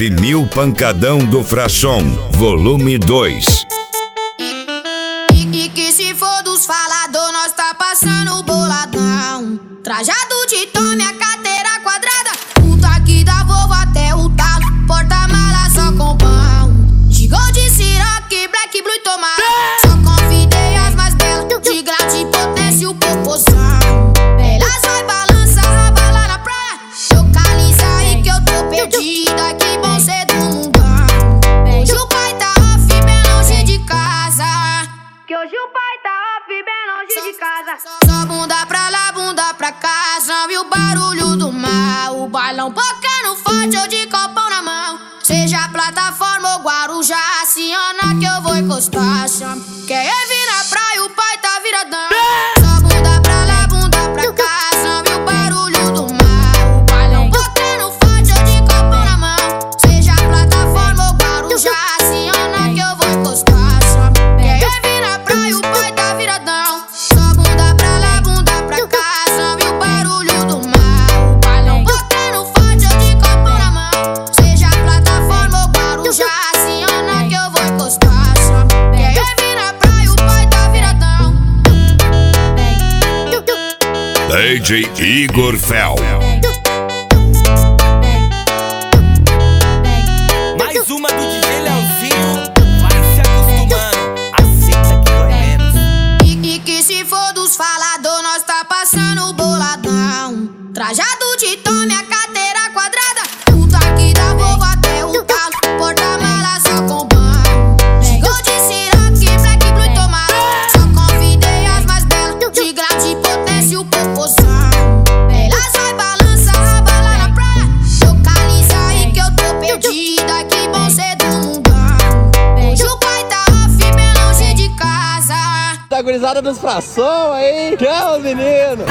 F1000 Pancadão do Frasson, volume 2. E que se for dos falador, nós tá passando boladão. Trajado de tome, a carteira quadrada. O taque da Volvo até o talo. Porta-mala só com pão. Gigou de Ciroc, Black, Blue e Tomara. Só convidei as mais belas. De grande potência o popozão. Elas vai balançar, bala na praia. Localiza aí que eu tô perdida. Que bom ser do mundão. Hoje o pai tá off, bem longe de casa. Que hoje o pai tá off, bem longe de casa. Só bunda pra lá, bunda pra cá. Só viu o barulho do mar. O bailão bocando forte, eu de copão na mão. Seja plataforma ou Guarujá, aciona que eu vou encostar. Quer vir na praia, o pai tá viradão. Só bunda pra lá, bunda pra cá. Só viu o barulho do mar. O bailão bocando forte, eu de copão na mão. Seja plataforma ou Guarujá, aciona que eu vou encostar. Quer vir na praia, o pai tá viradão. Só bunda pra lá, bunda pra cá. Só viu o barulho do mar. O bailão bocando forte, eu de copão na mão. Seja plataforma ou Guarujá, aciona que eu vou encostar. Quer vir na praia, o pai tá viradão. DJ Igor Fel. Mais uma do DJ Leozinho. Vai se acostumando, aceita que dói menos. E que se for dos falador, nós tá passando boladão. Trajado de tome, a carteira quadrada. O taque da Volvo até o talo. Porta-mala só com banho. Gigou de Ciroc, Black, Blue e Tomara. Só convidei as mais belas. De grande potência o popozão. Elas vai balançar, bala na praia. Localiza aí que eu tô perdida. Que bom ser do mundão. Hoje o pai tá off, bem longe de casa. Da gurizada dos Frasson aí, que é os meninos.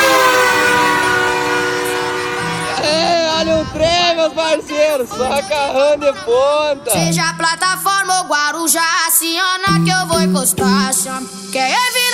Olha o trem, meus parceiros, só carrão de ponta. Seja plataforma ou Guarujá, aciona que eu vou encostar. Quer vir